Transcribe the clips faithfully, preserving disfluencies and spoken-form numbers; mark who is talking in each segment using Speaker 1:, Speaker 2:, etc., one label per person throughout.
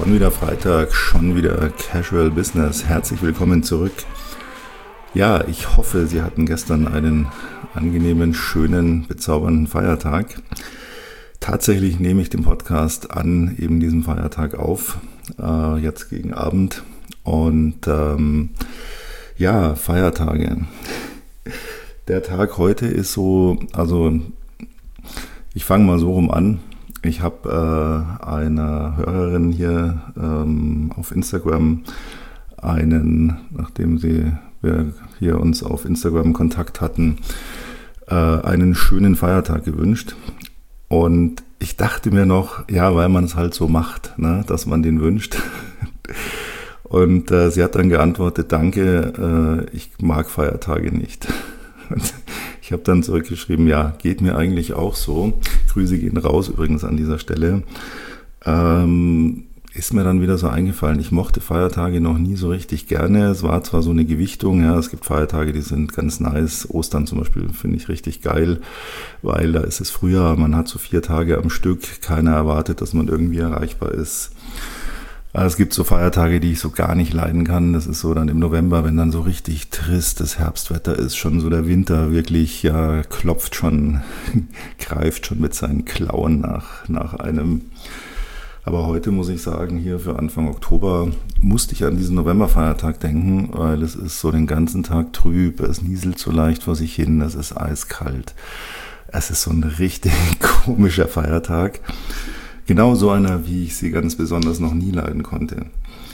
Speaker 1: Schon wieder Freitag, schon wieder Casual Business. Herzlich willkommen zurück. Ja, ich hoffe, Sie hatten gestern einen angenehmen, schönen, bezaubernden Feiertag. Tatsächlich nehme ich den Podcast an eben diesem Feiertag auf, äh, jetzt gegen Abend. Und ähm, ja, Feiertage. Der Tag heute ist so, also ich fange mal so rum an. Ich habe äh, einer Hörerin hier ähm, auf Instagram einen, nachdem sie wir hier uns auf Instagram Kontakt hatten, äh, einen schönen Feiertag gewünscht. Und ich dachte mir noch, ja, weil man es halt so macht, ne, dass man den wünscht. Und äh, sie hat dann geantwortet, danke, äh, ich mag Feiertage nicht. Und ich habe dann zurückgeschrieben, ja, geht mir eigentlich auch so. Grüße gehen raus übrigens an dieser Stelle. Ähm, ist mir dann wieder so eingefallen, ich mochte Feiertage noch nie so richtig gerne. Es war zwar so eine Gewichtung, ja, es gibt Feiertage, die sind ganz nice. Ostern zum Beispiel finde ich richtig geil, weil da ist es Frühjahr, man hat so vier Tage am Stück, keiner erwartet, dass man irgendwie erreichbar ist. Es gibt so Feiertage, die ich so gar nicht leiden kann. Das ist so dann im November, wenn dann so richtig tristes Herbstwetter ist, schon so der Winter wirklich ja klopft schon, greift schon mit seinen Klauen nach, nach einem. Aber heute muss ich sagen, hier für Anfang Oktober musste ich an diesen Novemberfeiertag denken, weil es ist so den ganzen Tag trüb, es nieselt so leicht vor sich hin, es ist eiskalt. Es ist so ein richtig komischer Feiertag. Genau so einer, wie ich sie ganz besonders noch nie leiden konnte.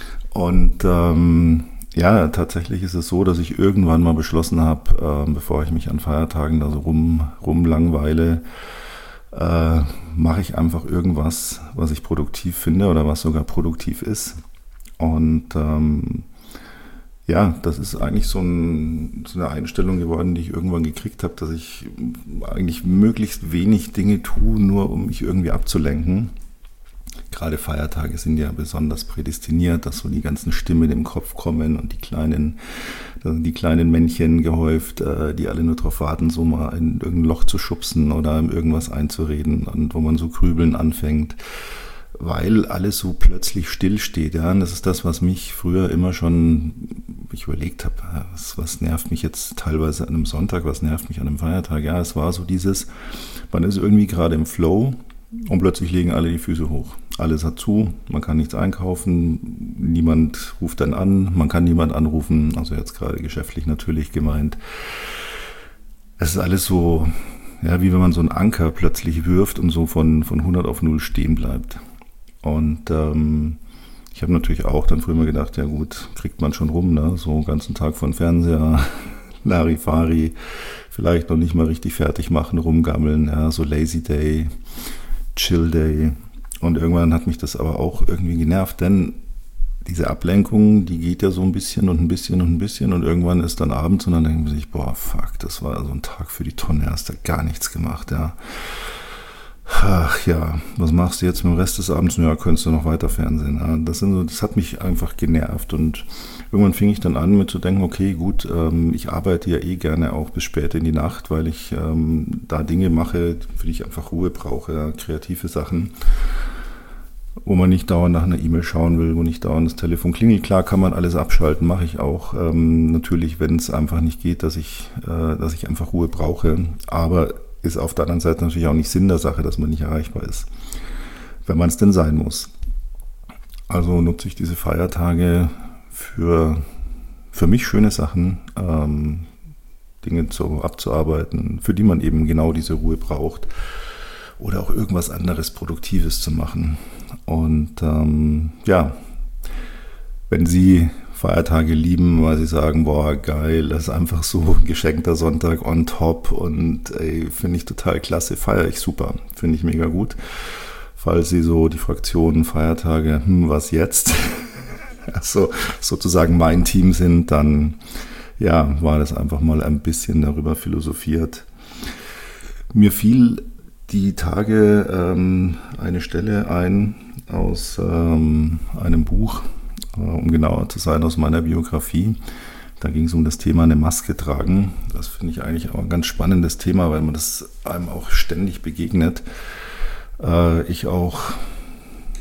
Speaker 1: Und ähm, ja, tatsächlich ist es so, dass ich irgendwann mal beschlossen habe, äh, bevor ich mich an Feiertagen da so rum, rumlangweile, äh, mache ich einfach irgendwas, was ich produktiv finde oder was sogar produktiv ist. Und ähm, ja, das ist eigentlich so, ein, so eine Einstellung geworden, die ich irgendwann gekriegt habe, dass ich eigentlich möglichst wenig Dinge tue, nur um mich irgendwie abzulenken. Gerade Feiertage sind ja besonders prädestiniert, dass so die ganzen Stimmen im Kopf kommen und die kleinen, die kleinen Männchen gehäuft, die alle nur darauf warten, so mal in irgendein Loch zu schubsen oder in irgendwas einzureden und wo man so grübeln anfängt, weil alles so plötzlich stillsteht. Ja, und das ist das, was mich früher immer schon, ich überlegt habe, was, was nervt mich jetzt teilweise an einem Sonntag, was nervt mich an einem Feiertag. Ja, es war so dieses, man ist irgendwie gerade im Flow und plötzlich legen alle die Füße hoch. Alles hat zu, man kann nichts einkaufen, niemand ruft dann an, man kann niemand anrufen, also jetzt gerade geschäftlich natürlich gemeint. Es ist alles so, ja, wie wenn man so einen Anker plötzlich wirft und so von, von hundert auf null stehen bleibt. Und ähm, ich habe natürlich auch dann früher mal gedacht, ja gut, kriegt man schon rum, ne? So den ganzen Tag vor dem Fernseher, Larifari, vielleicht noch nicht mal richtig fertig machen, rumgammeln, ja, so Lazy Day, Chill Day. Und irgendwann hat mich das aber auch irgendwie genervt, denn diese Ablenkung, die geht ja so ein bisschen und ein bisschen und ein bisschen und irgendwann ist dann abends und dann denkt man sich, boah, fuck, das war so ein Tag für die Tonne, hast da gar nichts gemacht, ja. Ach ja, was machst du jetzt mit dem Rest des Abends? Ja, könntest du noch weiter Fernsehen. Ja, das, sind so, das hat mich einfach genervt und irgendwann fing ich dann an mit zu denken, okay, gut, ähm, ich arbeite ja eh gerne auch bis spät in die Nacht, weil ich ähm, da Dinge mache, für die ich einfach Ruhe brauche, ja, kreative Sachen, wo man nicht dauernd nach einer E-Mail schauen will, wo nicht dauernd das Telefon klingelt. Klar kann man alles abschalten, mache ich auch. Ähm, natürlich, wenn es einfach nicht geht, dass ich, äh, dass ich einfach Ruhe brauche, aber ist auf der anderen Seite natürlich auch nicht Sinn der Sache, dass man nicht erreichbar ist, wenn man es denn sein muss. Also nutze ich diese Feiertage für, für mich schöne Sachen, ähm, Dinge so abzuarbeiten, für die man eben genau diese Ruhe braucht oder auch irgendwas anderes Produktives zu machen. Und ähm, ja, wenn Sie Feiertage lieben, weil sie sagen, boah, geil, das ist einfach so ein geschenkter Sonntag on top und ey, finde ich total klasse, feiere ich super, finde ich mega gut. Falls Sie so die Fraktionen Feiertage, hm, was jetzt, also sozusagen mein Team sind, dann ja, war das einfach mal ein bisschen darüber philosophiert. Mir fiel die Tage ähm, eine Stelle ein aus ähm, einem Buch, um genauer zu sein, aus meiner Biografie. Da ging es um das Thema eine Maske tragen. Das finde ich eigentlich auch ein ganz spannendes Thema, weil man das einem auch ständig begegnet. Äh, ich auch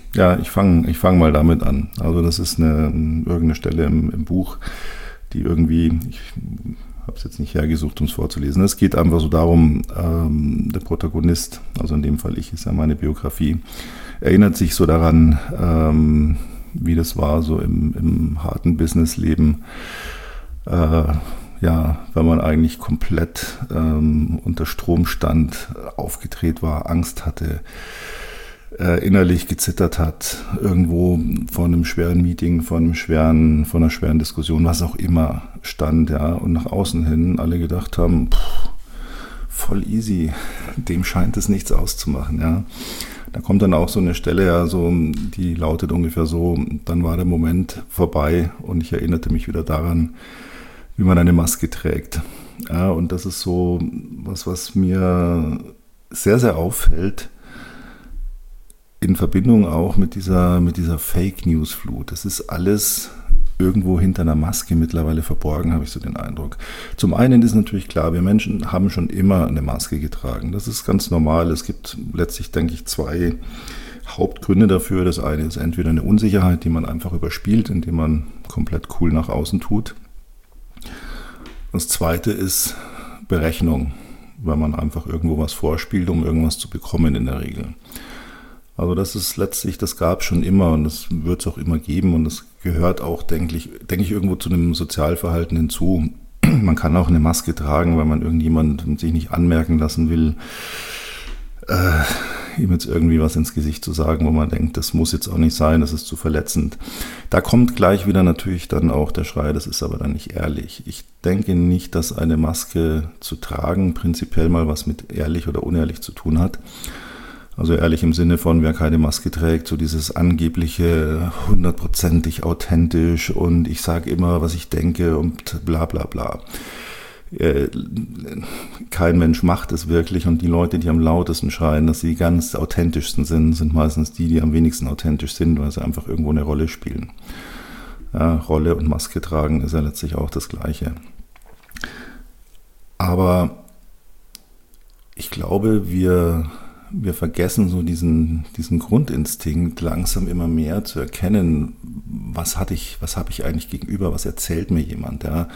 Speaker 1: Ja, ich fange ich fang mal damit an. Also das ist eine irgendeine Stelle im, im Buch, die irgendwie, ich habe es jetzt nicht hergesucht, um es vorzulesen. Es geht einfach so darum, ähm, der Protagonist, also in dem Fall ich, ist ja meine Biografie, erinnert sich so daran, ähm, wie das war, so im, im harten Businessleben, äh, ja, wenn man eigentlich komplett ähm, unter Strom stand, aufgedreht war, Angst hatte, äh, innerlich gezittert hat, irgendwo vor einem schweren Meeting, vor einem schweren, vor einer schweren Diskussion, was auch immer stand, ja, und nach außen hin alle gedacht haben, pff, voll easy, dem scheint es nichts auszumachen, ja. Da kommt dann auch so eine Stelle, ja, so, die lautet ungefähr so, dann war der Moment vorbei und ich erinnerte mich wieder daran, wie man eine Maske trägt. Ja, und das ist so was, was mir sehr, sehr auffällt, in Verbindung auch mit dieser, mit dieser Fake-News-Flut. Das ist alles irgendwo hinter einer Maske mittlerweile verborgen, habe ich so den Eindruck. Zum einen ist natürlich klar, wir Menschen haben schon immer eine Maske getragen. Das ist ganz normal. Es gibt letztlich, denke ich, zwei Hauptgründe dafür. Das eine ist entweder eine Unsicherheit, die man einfach überspielt, indem man komplett cool nach außen tut. Das zweite ist Berechnung, weil man einfach irgendwo was vorspielt, um irgendwas zu bekommen in der Regel. Also das ist letztlich, das gab es schon immer und das wird es auch immer geben und das gehört auch, denke ich, denke ich, irgendwo zu einem Sozialverhalten hinzu. Man kann auch eine Maske tragen, weil man irgendjemand sich nicht anmerken lassen will, äh, ihm jetzt irgendwie was ins Gesicht zu sagen, wo man denkt, das muss jetzt auch nicht sein, das ist zu verletzend. Da kommt gleich wieder natürlich dann auch der Schrei, das ist aber dann nicht ehrlich. Ich denke nicht, dass eine Maske zu tragen prinzipiell mal was mit ehrlich oder unehrlich zu tun hat. Also ehrlich im Sinne von, wer keine Maske trägt, so dieses angebliche, hundertprozentig authentisch und ich sage immer, was ich denke und bla bla bla. Äh, kein Mensch macht es wirklich und die Leute, die am lautesten schreien, dass sie ganz authentischsten sind, sind meistens die, die am wenigsten authentisch sind, weil sie einfach irgendwo eine Rolle spielen. Ja, Rolle und Maske tragen ist ja letztlich auch das Gleiche. Aber ich glaube, wir... Wir vergessen so diesen, diesen Grundinstinkt langsam immer mehr zu erkennen, was hatte ich, was habe ich eigentlich gegenüber, was erzählt mir jemand, ja?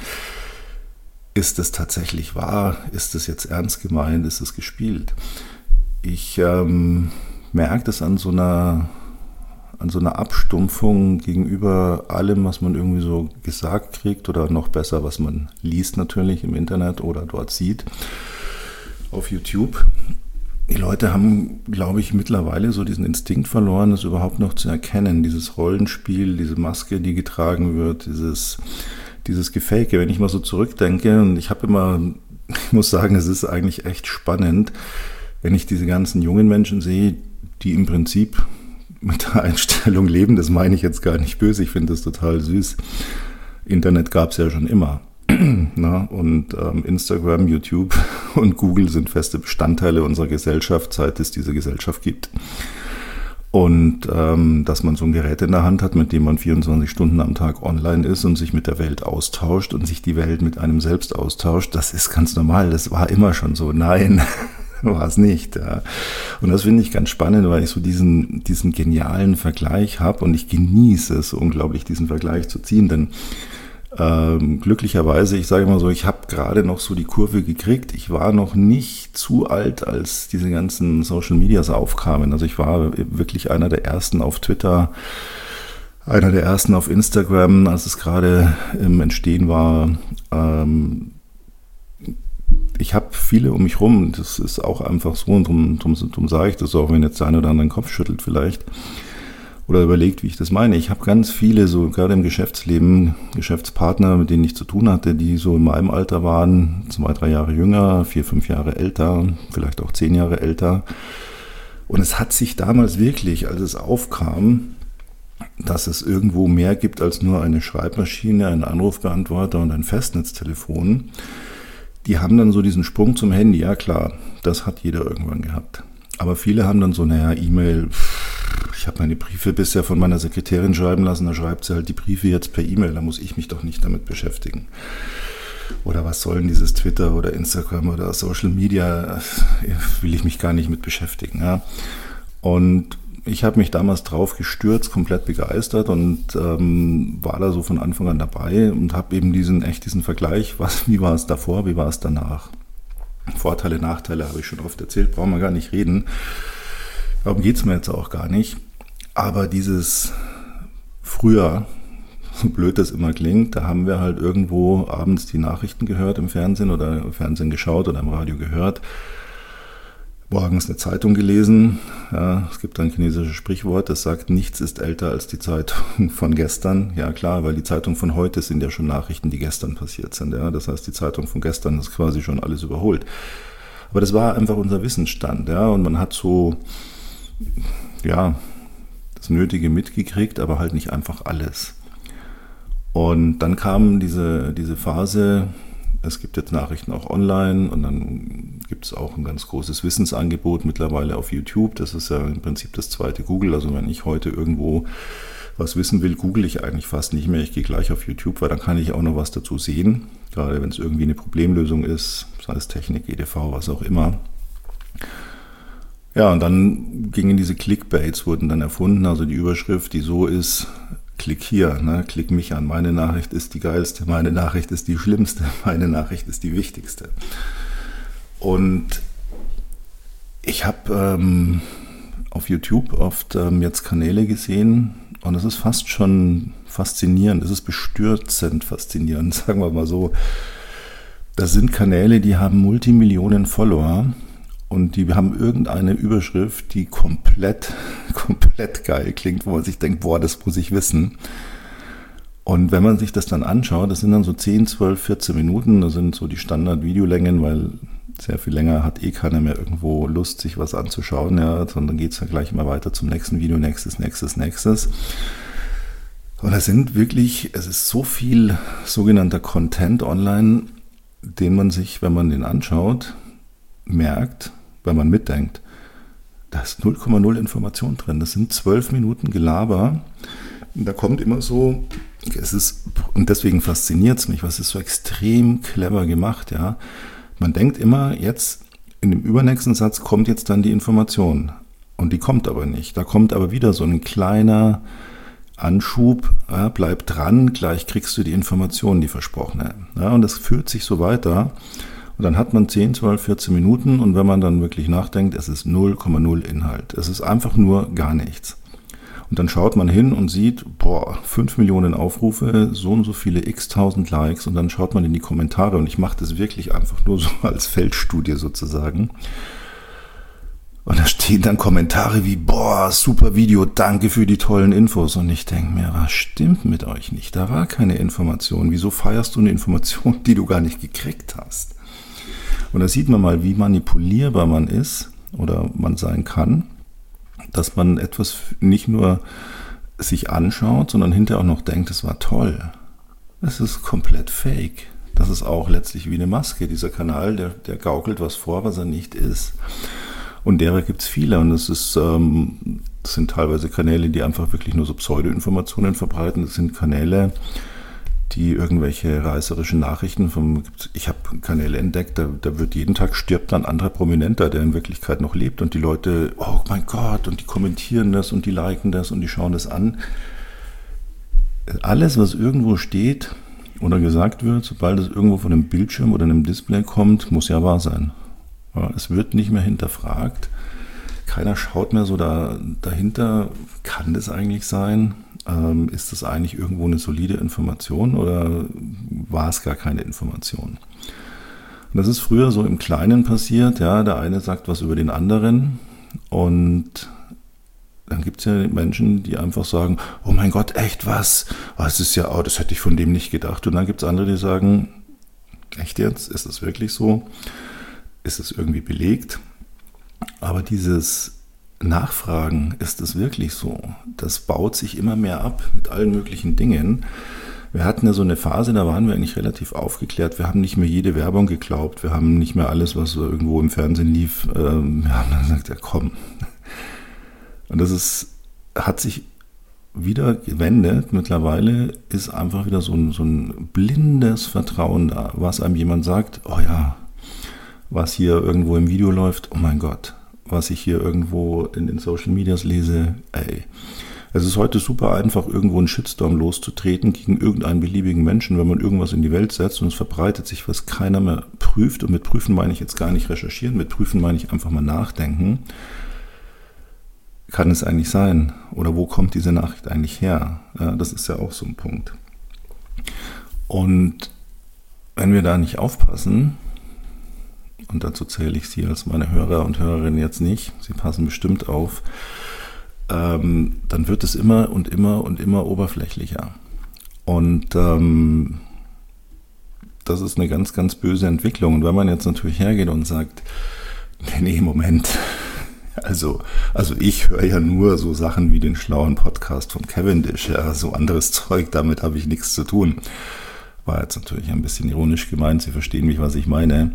Speaker 1: Ist es tatsächlich wahr? Ist es jetzt ernst gemeint? Ist es gespielt? Ich ähm, merke das an so einer, an so einer Abstumpfung gegenüber allem, was man irgendwie so gesagt kriegt oder noch besser, was man liest natürlich im Internet oder dort sieht auf YouTube. Die Leute haben, glaube ich, mittlerweile so diesen Instinkt verloren, das überhaupt noch zu erkennen. Dieses Rollenspiel, diese Maske, die getragen wird, dieses, dieses Gefake. Wenn ich mal so zurückdenke, und ich habe immer, ich muss sagen, es ist eigentlich echt spannend, wenn ich diese ganzen jungen Menschen sehe, die im Prinzip mit der Einstellung leben, das meine ich jetzt gar nicht böse, ich finde das total süß. Internet gab es ja schon immer. Na, und ähm, Instagram, YouTube und Google sind feste Bestandteile unserer Gesellschaft, seit es diese Gesellschaft gibt. Und ähm, dass man so ein Gerät in der Hand hat, mit dem man vierundzwanzig Stunden am Tag online ist und sich mit der Welt austauscht und sich die Welt mit einem selbst austauscht, das ist ganz normal. Das war immer schon so. Nein, war es nicht. Ja. Und das finde ich ganz spannend, weil ich so diesen, diesen genialen Vergleich habe und ich genieße es unglaublich, diesen Vergleich zu ziehen, denn Ähm, glücklicherweise, ich sage immer so, ich habe gerade noch so die Kurve gekriegt. Ich war noch nicht zu alt, als diese ganzen Social Medias aufkamen. Also ich war wirklich einer der ersten auf Twitter, einer der ersten auf Instagram, als es gerade im Entstehen war. Ähm, ich habe viele um mich rum. Das ist auch einfach so und darum, darum, darum sage ich das auch, wenn jetzt der eine oder andere den Kopf schüttelt vielleicht. Oder überlegt, wie ich das meine. Ich habe ganz viele, so gerade im Geschäftsleben, Geschäftspartner, mit denen ich zu tun hatte, die so in meinem Alter waren, zwei, drei Jahre jünger, vier, fünf Jahre älter, vielleicht auch zehn Jahre älter. Und es hat sich damals wirklich, als es aufkam, dass es irgendwo mehr gibt als nur eine Schreibmaschine, einen Anrufbeantworter und ein Festnetztelefon, die haben dann so diesen Sprung zum Handy. Ja klar, das hat jeder irgendwann gehabt. Aber viele haben dann so, naja, E-Mail, ich habe meine Briefe bisher von meiner Sekretärin schreiben lassen, da schreibt sie halt die Briefe jetzt per E-Mail, da muss ich mich doch nicht damit beschäftigen. Oder was soll denn dieses Twitter oder Instagram oder Social Media, will ich mich gar nicht mit beschäftigen. Ja? Und ich habe mich damals drauf gestürzt, komplett begeistert und ähm, war da so von Anfang an dabei und habe eben diesen echt diesen Vergleich, was, wie war es davor, wie war es danach. Vorteile, Nachteile habe ich schon oft erzählt, brauchen wir gar nicht reden. Darum geht es mir jetzt auch gar nicht. Aber dieses früher, so blöd das immer klingt, da haben wir halt irgendwo abends die Nachrichten gehört im Fernsehen oder im Fernsehen geschaut oder im Radio gehört. Morgens eine Zeitung gelesen. Ja, es gibt ein chinesisches Sprichwort, das sagt, nichts ist älter als die Zeitung von gestern. Ja klar, weil die Zeitung von heute sind ja schon Nachrichten, die gestern passiert sind. Ja, das heißt, die Zeitung von gestern ist quasi schon alles überholt. Aber das war einfach unser Wissensstand. Ja, und man hat so, ja, das Nötige mitgekriegt, aber halt nicht einfach alles. Und dann kam diese, diese Phase, es gibt jetzt Nachrichten auch online und dann gibt es auch ein ganz großes Wissensangebot mittlerweile auf YouTube. Das ist ja im Prinzip das zweite Google. Also wenn ich heute irgendwo was wissen will, google ich eigentlich fast nicht mehr. Ich gehe gleich auf YouTube, weil dann kann ich auch noch was dazu sehen. Gerade wenn es irgendwie eine Problemlösung ist, sei es Technik, E D V, was auch immer. Ja, und dann gingen diese Clickbaits, wurden dann erfunden. Also die Überschrift, die so ist: Klick hier, ne? Klick mich an. Meine Nachricht ist die geilste, meine Nachricht ist die schlimmste, meine Nachricht ist die wichtigste. Und ich habe ähm, auf YouTube oft ähm, jetzt Kanäle gesehen und es ist fast schon faszinierend, es ist bestürzend faszinierend, sagen wir mal so. Das sind Kanäle, die haben Multimillionen Follower und die haben irgendeine Überschrift, die komplett, komplett geil klingt, wo man sich denkt, boah, das muss ich wissen. Und wenn man sich das dann anschaut, das sind dann so zehn, zwölf, vierzehn Minuten, das sind so die Standard-Videolängen, weil sehr viel länger hat eh keiner mehr irgendwo Lust, sich was anzuschauen, ja, sondern geht es dann gleich immer weiter zum nächsten Video, nächstes, nächstes, nächstes. Und es sind wirklich, es ist so viel sogenannter Content online, den man sich, wenn man den anschaut, merkt, wenn man mitdenkt, da ist null Komma null Information drin. Das sind zwölf Minuten Gelaber. Und da kommt immer so, es ist, und deswegen fasziniert es mich, was ist so extrem clever gemacht, ja. Man denkt immer, jetzt in dem übernächsten Satz kommt jetzt dann die Information. Und die kommt aber nicht. Da kommt aber wieder so ein kleiner Anschub, ja, bleib dran, gleich kriegst du die Information, die versprochene. Ja, und das führt sich so weiter. Und dann hat man zehn, zwölf, vierzehn Minuten und wenn man dann wirklich nachdenkt, es ist null Komma null Inhalt. Es ist einfach nur gar nichts. Und dann schaut man hin und sieht, boah, fünf Millionen Aufrufe, so und so viele x-tausend Likes und dann schaut man in die Kommentare und ich mache das wirklich einfach nur so als Feldstudie sozusagen. Und da stehen dann Kommentare wie, boah, super Video, danke für die tollen Infos. Und ich denke mir, was stimmt mit euch nicht? Da war keine Information. Wieso feierst du eine Information, die du gar nicht gekriegt hast? Und da sieht man mal, wie manipulierbar man ist oder man sein kann, dass man etwas nicht nur sich anschaut, sondern hinterher auch noch denkt, es war toll. Es ist komplett fake. Das ist auch letztlich wie eine Maske. Dieser Kanal, der, der gaukelt was vor, was er nicht ist. Und derer gibt es viele. Und das, ist, ähm, das sind teilweise Kanäle, die einfach wirklich nur so Pseudo-Informationen verbreiten. Das sind Kanäle, die irgendwelche reißerischen Nachrichten vom, ich habe Kanäle entdeckt, da, da wird jeden Tag stirbt ein anderer Prominenter, der in Wirklichkeit noch lebt und die Leute, oh mein Gott, und die kommentieren das und die liken das und die schauen das an. Alles, was irgendwo steht oder gesagt wird, sobald es irgendwo von einem Bildschirm oder einem Display kommt, muss ja wahr sein. Ja, es wird nicht mehr hinterfragt. Keiner schaut mehr so da, dahinter, kann das eigentlich sein? Ähm, ist das eigentlich irgendwo eine solide Information oder war es gar keine Information? Und das ist früher so im Kleinen passiert, ja, der eine sagt was über den anderen und dann gibt es ja Menschen, die einfach sagen, oh mein Gott, echt was? Oh, das ist ja, oh, das hätte ich von dem nicht gedacht. Und dann gibt es andere, die sagen, echt jetzt? Ist das wirklich so? Ist es irgendwie belegt? Aber dieses Nachfragen, ist das wirklich so? Das baut sich immer mehr ab mit allen möglichen Dingen. Wir hatten ja so eine Phase, da waren wir eigentlich relativ aufgeklärt. Wir haben nicht mehr jede Werbung geglaubt. Wir haben nicht mehr alles, was irgendwo im Fernsehen lief. Ähm, wir haben dann gesagt, ja komm. Und das ist, hat sich wieder gewendet. Mittlerweile ist einfach wieder so ein, so ein blindes Vertrauen da, was einem jemand sagt, oh ja, was hier irgendwo im Video läuft, oh mein Gott, was ich hier irgendwo in den Social Medias lese, ey. Es ist heute super einfach, irgendwo einen Shitstorm loszutreten gegen irgendeinen beliebigen Menschen, wenn man irgendwas in die Welt setzt und es verbreitet sich, was keiner mehr prüft. Und mit prüfen meine ich jetzt gar nicht recherchieren, mit prüfen meine ich einfach mal nachdenken. Kann es eigentlich sein? Oder wo kommt diese Nachricht eigentlich her? Ja, das ist ja auch so ein Punkt. Und wenn wir da nicht aufpassen, und dazu zähle ich Sie als meine Hörer und Hörerinnen jetzt nicht, Sie passen bestimmt auf, ähm, dann wird es immer und immer und immer oberflächlicher. Und ähm, das ist eine ganz, ganz böse Entwicklung. Und wenn man jetzt natürlich hergeht und sagt, nee, nee, Moment, also, also ich höre ja nur so Sachen wie den schlauen Podcast von Cavendish, ja, so anderes Zeug, damit habe ich nichts zu tun. War jetzt natürlich ein bisschen ironisch gemeint, Sie verstehen mich, was ich meine.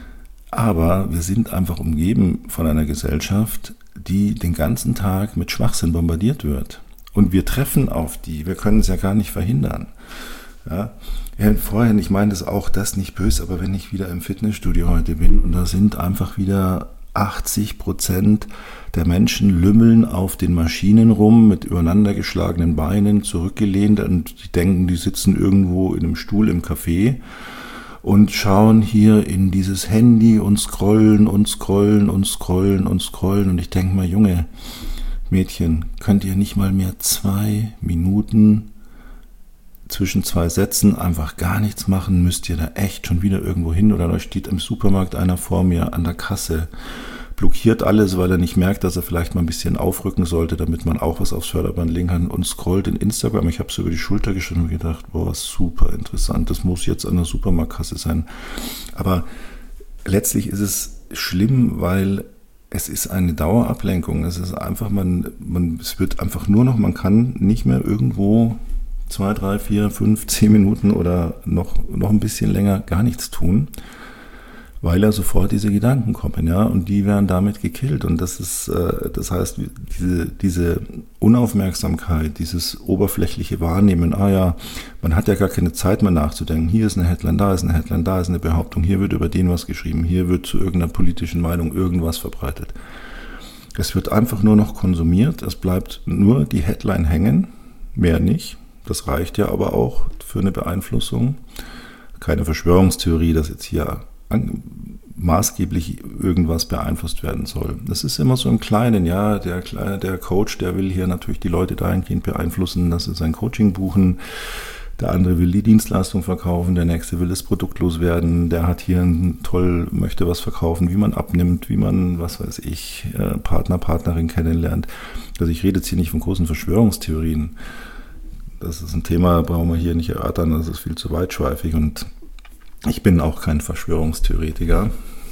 Speaker 1: Aber wir sind einfach umgeben von einer Gesellschaft, die den ganzen Tag mit Schwachsinn bombardiert wird. Und wir treffen auf die, wir können es ja gar nicht verhindern. Ja, ja, vorhin, ich meine das auch, das nicht böse, aber wenn ich wieder im Fitnessstudio heute bin und da sind einfach wieder achtzig Prozent der Menschen lümmeln auf den Maschinen rum mit übereinander geschlagenen Beinen, zurückgelehnt und die denken, die sitzen irgendwo in einem Stuhl im Café und schauen hier in dieses Handy und scrollen und scrollen und scrollen und scrollen. Und ich denke mal, Junge, Mädchen, könnt ihr nicht mal mehr zwei Minuten zwischen zwei Sätzen einfach gar nichts machen? Müsst ihr da echt schon wieder irgendwo hin? Oder da steht im Supermarkt einer vor mir an der Kasse, blockiert alles, weil er nicht merkt, dass er vielleicht mal ein bisschen aufrücken sollte, damit man auch was aufs Förderband legen kann und scrollt in Instagram. Ich habe so über die Schulter geschaut und gedacht, boah, super interessant, das muss jetzt an der Supermarktkasse sein. Aber letztlich ist es schlimm, weil es ist eine Dauerablenkung. Es ist einfach, man, man, es wird einfach nur noch, man kann nicht mehr irgendwo zwei, drei, vier, fünf, zehn Minuten oder noch, noch ein bisschen länger gar nichts tun, weil ja sofort diese Gedanken kommen, ja, und die werden damit gekillt. Und das ist, äh, das heißt, diese, diese Unaufmerksamkeit, dieses oberflächliche Wahrnehmen, ah ja, man hat ja gar keine Zeit mehr nachzudenken, hier ist eine Headline, da ist eine Headline, da ist eine Behauptung, hier wird über den was geschrieben, hier wird zu irgendeiner politischen Meinung irgendwas verbreitet. Es wird einfach nur noch konsumiert, es bleibt nur die Headline hängen, mehr nicht. Das reicht ja aber auch für eine Beeinflussung. Keine Verschwörungstheorie, dass jetzt hier maßgeblich irgendwas beeinflusst werden soll. Das ist immer so im Kleinen, ja, der, der Coach, der will hier natürlich die Leute dahingehend beeinflussen, dass sie sein Coaching buchen, der andere will die Dienstleistung verkaufen, der nächste will das Produkt loswerden, der hat hier ein toll, möchte was verkaufen, wie man abnimmt, wie man, was weiß ich, Partner, Partnerin kennenlernt. Also ich rede jetzt hier nicht von großen Verschwörungstheorien. Das ist ein Thema, brauchen wir hier nicht erörtern, das ist viel zu weitschweifig und ich bin auch kein Verschwörungstheoretiker,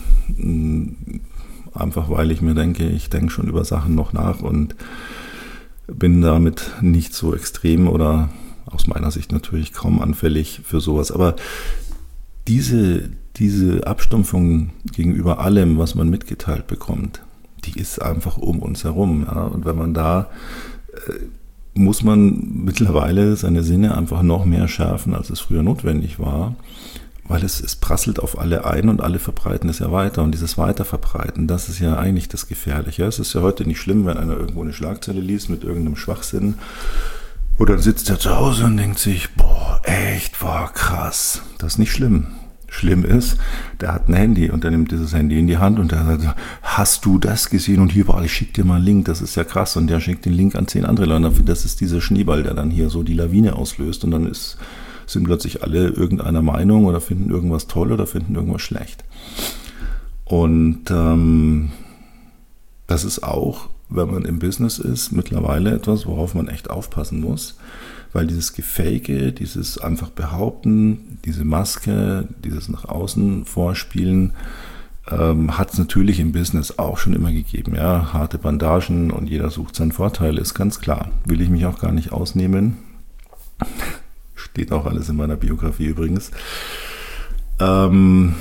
Speaker 1: einfach weil ich mir denke, ich denke schon über Sachen noch nach und bin damit nicht so extrem oder aus meiner Sicht natürlich kaum anfällig für sowas. Aber diese, diese Abstumpfung gegenüber allem, was man mitgeteilt bekommt, die ist einfach um uns herum. Ja? Und wenn man da, äh, muss man mittlerweile seine Sinne einfach noch mehr schärfen, als es früher notwendig war. Weil es, es prasselt auf alle ein und alle verbreiten es ja weiter. Und dieses Weiterverbreiten, das ist ja eigentlich das Gefährliche. Es ist ja heute nicht schlimm, wenn einer irgendwo eine Schlagzeile liest mit irgendeinem Schwachsinn. Oder dann sitzt er zu Hause und denkt sich, boah, echt, boah, krass. Das ist nicht schlimm. Schlimm ist, der hat ein Handy und der nimmt dieses Handy in die Hand und der sagt, hast du das gesehen? Und hier, boah, ich schick dir mal einen Link, das ist ja krass. Und der schickt den Link an zehn andere Leute. Das ist dieser Schneeball, der dann hier so die Lawine auslöst und dann ist... sind plötzlich alle irgendeiner Meinung oder finden irgendwas toll oder finden irgendwas schlecht. Und ähm, das ist auch, wenn man im Business ist, mittlerweile etwas, worauf man echt aufpassen muss, weil dieses Gefake, dieses einfach Behaupten, diese Maske, dieses nach außen Vorspielen, ähm, hat es natürlich im Business auch schon immer gegeben. Ja, harte Bandagen und jeder sucht seinen Vorteil, ist ganz klar. Will ich mich auch gar nicht ausnehmen. Steht auch alles in meiner Biografie übrigens. Ähm,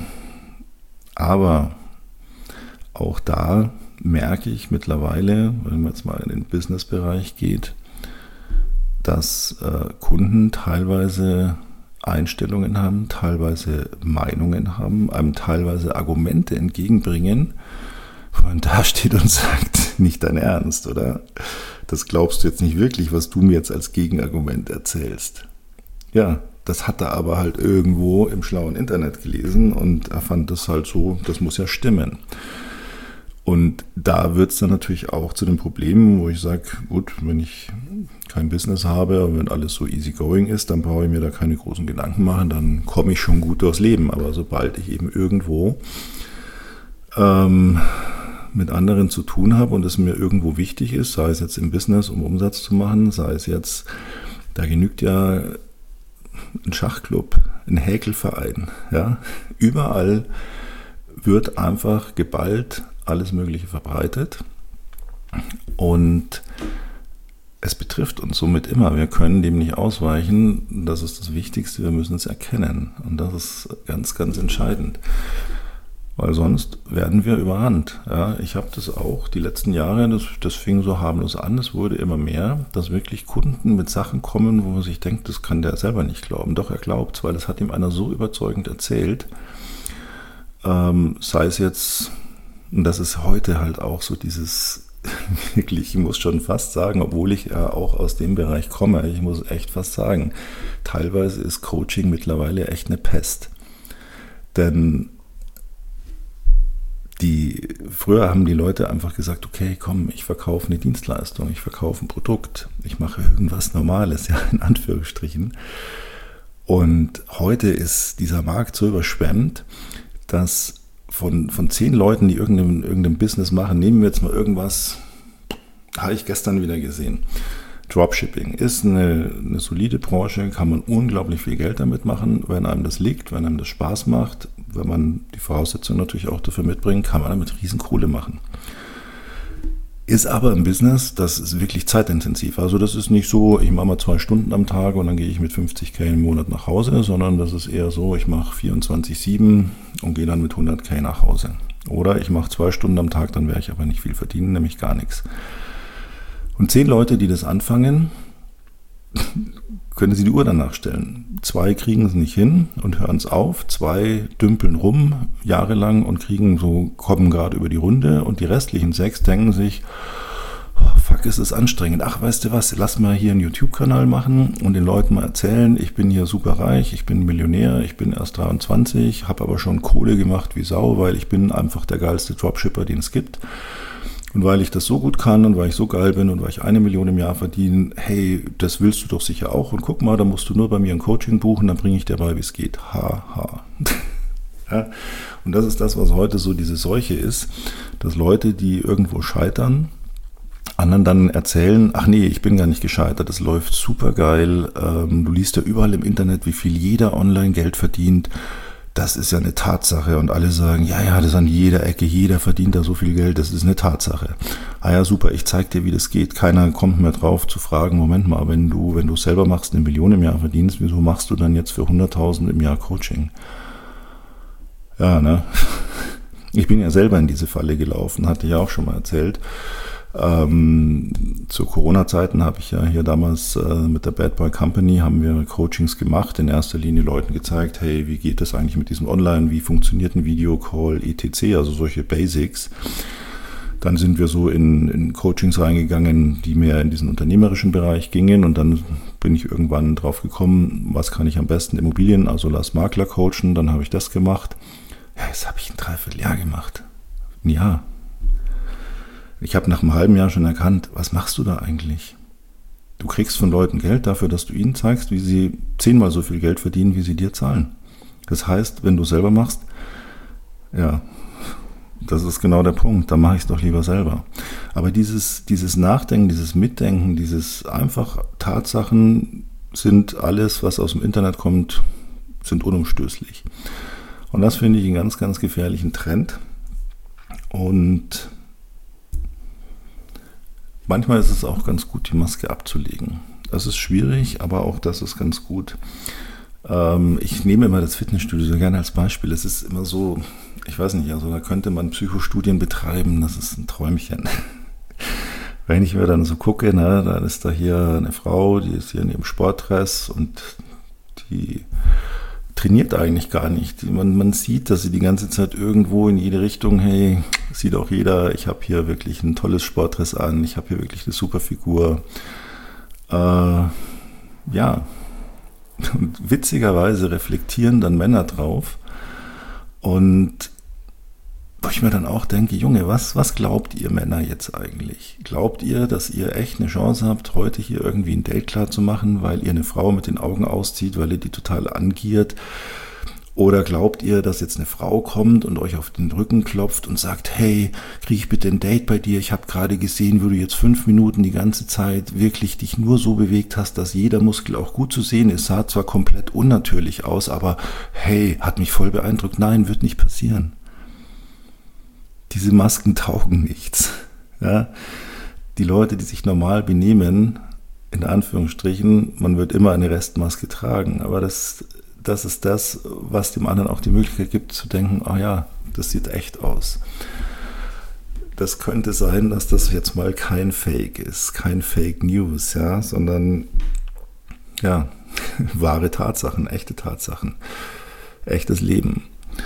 Speaker 1: aber auch da merke ich mittlerweile, wenn man jetzt mal in den Business-Bereich geht, dass äh, Kunden teilweise Einstellungen haben, teilweise Meinungen haben, einem teilweise Argumente entgegenbringen, und da steht und sagt, nicht dein Ernst, oder? Das glaubst du jetzt nicht wirklich, was du mir jetzt als Gegenargument erzählst. Ja, das hat er aber halt irgendwo im schlauen Internet gelesen und er fand das halt so, das muss ja stimmen. Und da wird es dann natürlich auch zu den Problemen, wo ich sage, gut, wenn ich kein Business habe und wenn alles so easy going ist, dann brauche ich mir da keine großen Gedanken machen, dann komme ich schon gut durchs Leben. Aber sobald ich eben irgendwo ähm, mit anderen zu tun habe und es mir irgendwo wichtig ist, sei es jetzt im Business, um Umsatz zu machen, sei es jetzt, da genügt ja ein Schachclub, ein Häkelverein, ja, überall wird einfach geballt alles Mögliche verbreitet und es betrifft uns somit immer. Wir können dem nicht ausweichen. Das ist das Wichtigste. Wir müssen es erkennen. Und das ist ganz, ganz entscheidend. Weil sonst werden wir überrannt. Ja, ich habe das auch die letzten Jahre, das, das fing so harmlos an, es wurde immer mehr, dass wirklich Kunden mit Sachen kommen, wo man sich denkt, das kann der selber nicht glauben. Doch er glaubt, weil es hat ihm einer so überzeugend erzählt. Ähm, sei es jetzt... Und das ist heute halt auch so dieses, wirklich, ich muss schon fast sagen, obwohl ich ja auch aus dem Bereich komme, ich muss echt fast sagen, teilweise ist Coaching mittlerweile echt eine Pest. Denn die, früher haben die Leute einfach gesagt, okay, komm, ich verkaufe eine Dienstleistung, ich verkaufe ein Produkt, ich mache irgendwas Normales, ja, in Anführungsstrichen. Und heute ist dieser Markt so überschwemmt, dass Von, von zehn Leuten, die irgendein, irgendein Business machen, nehmen wir jetzt mal irgendwas, habe ich gestern wieder gesehen. Dropshipping ist eine, eine solide Branche, kann man unglaublich viel Geld damit machen, wenn einem das liegt, wenn einem das Spaß macht, wenn man die Voraussetzungen natürlich auch dafür mitbringt, kann man damit Riesenkohle machen. Ist aber ein Business, das ist wirklich zeitintensiv. Also das ist nicht so, ich mache mal zwei Stunden am Tag und dann gehe ich mit fünfzigtausend im Monat nach Hause, sondern das ist eher so, ich mache vierundzwanzig sieben und gehe dann mit hunderttausend nach Hause. Oder ich mache zwei Stunden am Tag, dann werde ich aber nicht viel verdienen, nämlich gar nichts. Und zehn Leute, die das anfangen, können Sie die Uhr danach stellen. Zwei kriegen es nicht hin und hören es auf, zwei dümpeln rum jahrelang und kriegen so, kommen gerade über die Runde und die restlichen sechs denken sich, oh, fuck, ist es anstrengend. Ach, weißt du was, lass mal hier einen YouTube-Kanal machen und den Leuten mal erzählen, ich bin hier super reich, ich bin Millionär, ich bin erst dreiundzwanzig, habe aber schon Kohle gemacht wie Sau, weil ich bin einfach der geilste Dropshipper, den es gibt. Und weil ich das so gut kann und weil ich so geil bin und weil ich eine Million im Jahr verdiene, hey, das willst du doch sicher auch. Und guck mal, da musst du nur bei mir ein Coaching buchen, dann bringe ich dir bei, wie es geht. Ha, ha. Ja, und das ist das, was heute so diese Seuche ist, dass Leute, die irgendwo scheitern, anderen dann erzählen, ach nee, ich bin gar nicht gescheitert, das läuft super geil. Ähm, du liest ja überall im Internet, wie viel jeder online Geld verdient. Das ist ja eine Tatsache und alle sagen, ja, ja, das ist an jeder Ecke, jeder verdient da so viel Geld, das ist eine Tatsache. Ah ja, super, ich zeig dir, wie das geht. Keiner kommt mehr drauf zu fragen, Moment mal, wenn du, wenn du selber machst, eine Million im Jahr verdienst, wieso machst du dann jetzt für hunderttausend im Jahr Coaching? Ja, ne? Ich bin ja selber in diese Falle gelaufen, hatte ich ja auch schon mal erzählt. Ähm, zu Corona-Zeiten habe ich ja hier damals äh, mit der Bad Boy Company haben wir Coachings gemacht, in erster Linie Leuten gezeigt, hey, wie geht das eigentlich mit diesem Online, wie funktioniert ein Videocall, et cetera, also solche Basics. Dann sind wir so in, in Coachings reingegangen, die mehr in diesen unternehmerischen Bereich gingen und dann bin ich irgendwann drauf gekommen, was kann ich am besten, Immobilien, also lass Makler coachen, dann habe ich das gemacht. Ja, das habe ich ein Dreivierteljahr gemacht. Ein Jahr. Ich habe nach einem halben Jahr schon erkannt, was machst du da eigentlich? Du kriegst von Leuten Geld dafür, dass du ihnen zeigst, wie sie zehnmal so viel Geld verdienen, wie sie dir zahlen. Das heißt, wenn du selber machst, ja, das ist genau der Punkt, dann mache ich es doch lieber selber. Aber dieses, dieses Nachdenken, dieses Mitdenken, dieses einfach Tatsachen sind alles, was aus dem Internet kommt, sind unumstößlich. Und das finde ich einen ganz, ganz gefährlichen Trend. Und manchmal ist es auch ganz gut, die Maske abzulegen. Das ist schwierig, aber auch das ist ganz gut. Ähm, ich nehme immer das Fitnessstudio so gerne als Beispiel. Es ist immer so, ich weiß nicht, also da könnte man Psychostudien betreiben, das ist ein Träumchen. Wenn ich mir dann so gucke, ne, dann ist da hier eine Frau, die ist hier in ihrem Sportdress und die trainiert eigentlich gar nicht. Man, man sieht, dass sie die ganze Zeit irgendwo in jede Richtung, hey, sieht auch jeder, ich habe hier wirklich ein tolles Sportdress an, ich habe hier wirklich eine super Figur. Äh, ja, und witzigerweise reflektieren dann Männer drauf und wo ich mir dann auch denke, Junge, was, was glaubt ihr Männer jetzt eigentlich? Glaubt ihr, dass ihr echt eine Chance habt, heute hier irgendwie ein Date klar zu machen, weil ihr eine Frau mit den Augen auszieht, weil ihr die total angiert? Oder glaubt ihr, dass jetzt eine Frau kommt und euch auf den Rücken klopft und sagt, hey, kriege ich bitte ein Date bei dir? Ich habe gerade gesehen, wie du jetzt fünf Minuten die ganze Zeit wirklich dich nur so bewegt hast, dass jeder Muskel auch gut zu sehen ist. Sah zwar komplett unnatürlich aus, aber hey, hat mich voll beeindruckt. Nein, wird nicht passieren. Diese Masken taugen nichts. Ja? Die Leute, die sich normal benehmen, in Anführungsstrichen, man wird immer eine Restmaske tragen, aber das, das ist das, was dem anderen auch die Möglichkeit gibt zu denken, ah ja, das sieht echt aus. Das könnte sein, dass das jetzt mal kein Fake ist, kein Fake News, ja, sondern ja, wahre Tatsachen, echte Tatsachen, echtes Leben.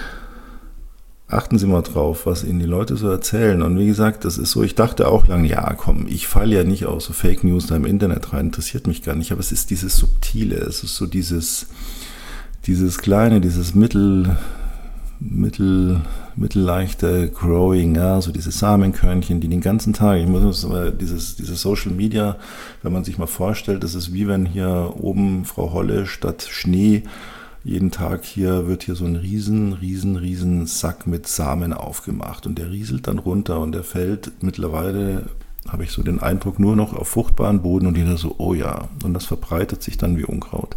Speaker 1: Achten Sie mal drauf, was Ihnen die Leute so erzählen. Und wie gesagt, das ist so, ich dachte auch lange, ja komm, ich falle ja nicht aus so Fake News da im Internet rein, interessiert mich gar nicht. Aber es ist dieses Subtile, es ist so dieses, dieses kleine, dieses mittel, mittel, mittelleichte Growing, ja, so diese Samenkörnchen, die den ganzen Tag, ich muss dieses, dieses Social Media, wenn man sich mal vorstellt, das ist wie wenn hier oben Frau Holle statt Schnee jeden Tag hier wird hier so ein riesen, riesen, riesen Sack mit Samen aufgemacht und der rieselt dann runter und der fällt mittlerweile, habe ich so den Eindruck, nur noch auf fruchtbaren Boden und jeder so, oh ja, und das verbreitet sich dann wie Unkraut.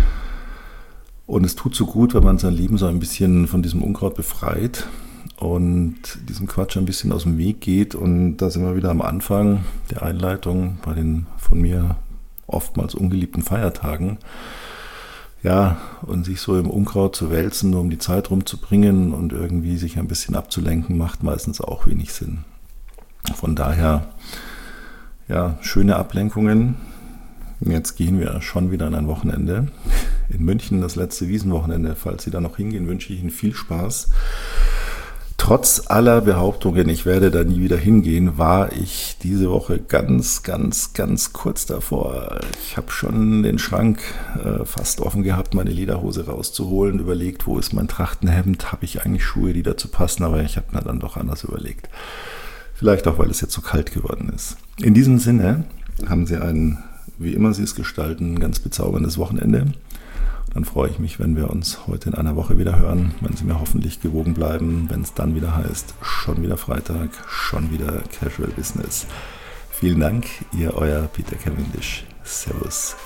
Speaker 1: Und es tut so gut, wenn man sein Leben so ein bisschen von diesem Unkraut befreit und diesem Quatsch ein bisschen aus dem Weg geht und da sind wir wieder am Anfang der Einleitung bei den von mir oftmals ungeliebten Feiertagen. Ja, und sich so im Unkraut zu wälzen, nur um die Zeit rumzubringen und irgendwie sich ein bisschen abzulenken, macht meistens auch wenig Sinn. Von daher, ja, schöne Ablenkungen. Jetzt gehen wir schon wieder an ein Wochenende. In München das letzte Wiesenwochenende. Falls Sie da noch hingehen, wünsche ich Ihnen viel Spaß. Trotz aller Behauptungen, ich werde da nie wieder hingehen, war ich diese Woche ganz, ganz, ganz kurz davor. Ich habe schon den Schrank äh, fast offen gehabt, meine Lederhose rauszuholen, überlegt, wo ist mein Trachtenhemd, habe ich eigentlich Schuhe, die dazu passen, aber ich habe mir dann doch anders überlegt. Vielleicht auch, weil es jetzt so kalt geworden ist. In diesem Sinne haben Sie ein, wie immer Sie es gestalten, ganz bezauberndes Wochenende. Dann freue ich mich, wenn wir uns heute in einer Woche wieder hören, wenn Sie mir hoffentlich gewogen bleiben, wenn es dann wieder heißt, schon wieder Freitag, schon wieder Casual Business. Vielen Dank, Ihr Euer Peter Cavendish. Servus.